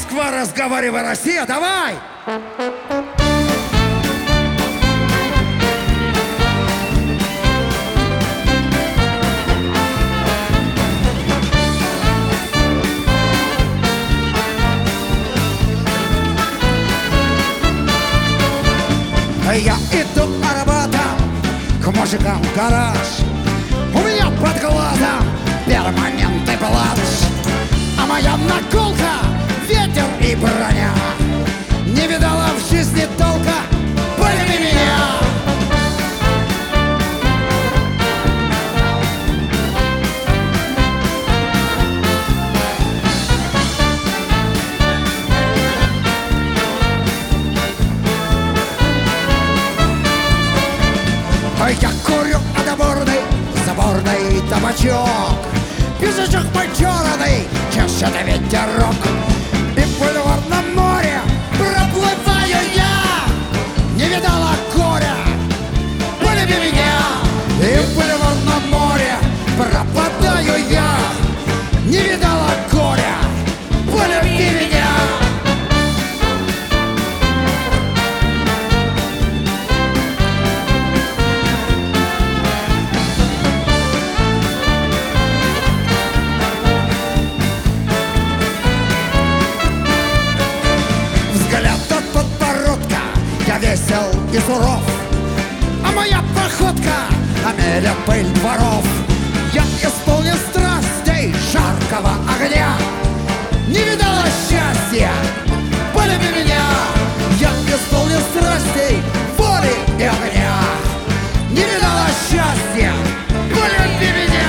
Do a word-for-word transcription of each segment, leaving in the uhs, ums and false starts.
Москва, разговаривай, Россия, давай! Я иду на работу к мужикам в гараж. У меня под глазом перманентный плащ, а моя наколка — ветер и броня. Не видала в жизни толка, полюби меня. Я курю отборный, заборный табачок, песочек почерный, чешет ветерок. И в бульварном море проплываю я, не видала горя, полюби меня. И в бульварном море пропадаю я, не видала горя, полюби меня. Весел и суров, а моя походка омелет пыль дворов. Я исполнен страстей жаркого огня, не видала счастья, полюби меня. Я исполнен страстей воли и огня, не видала счастья, полюби меня.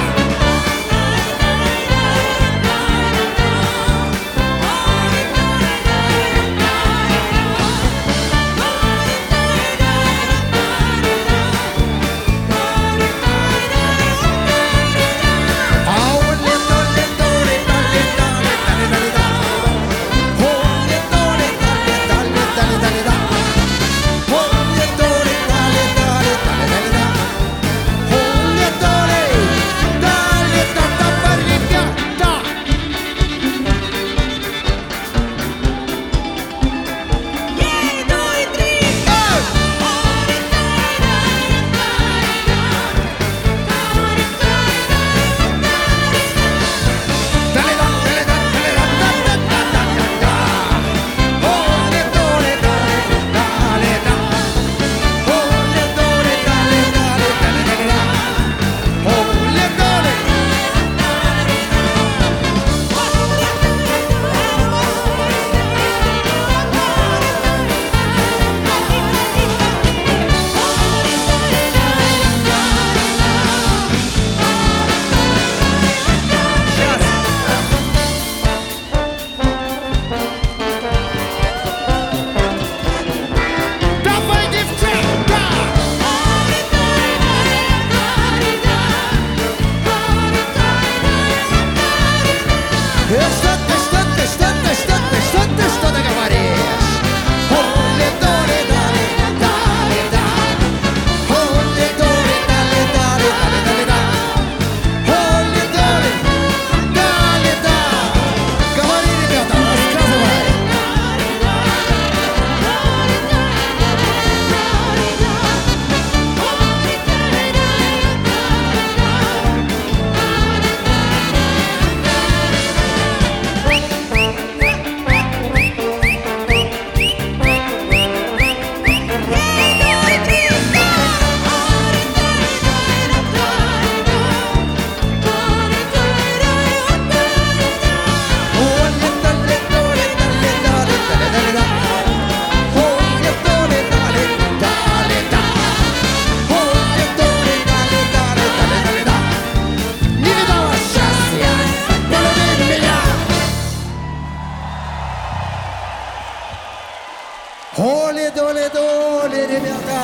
Оли-доли-доли, ребята!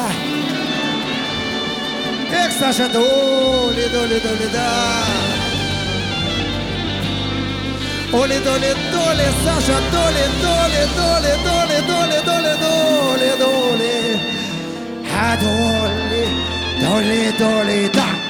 Эх, Саша, доли-доли-доли, да! Оли-доли-доли, Саша, доли-доли-доли, доли-доли-доли, доли-доли-доли! А доли, доли-доли, да!